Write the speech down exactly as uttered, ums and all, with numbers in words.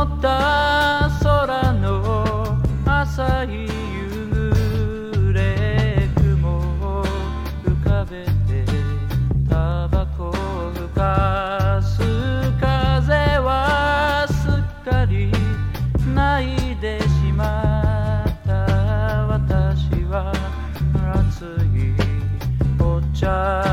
った空の浅い夕暮れ雲を浮かべてタバコをふかす風はすっかり泣いてしまった私は熱いお茶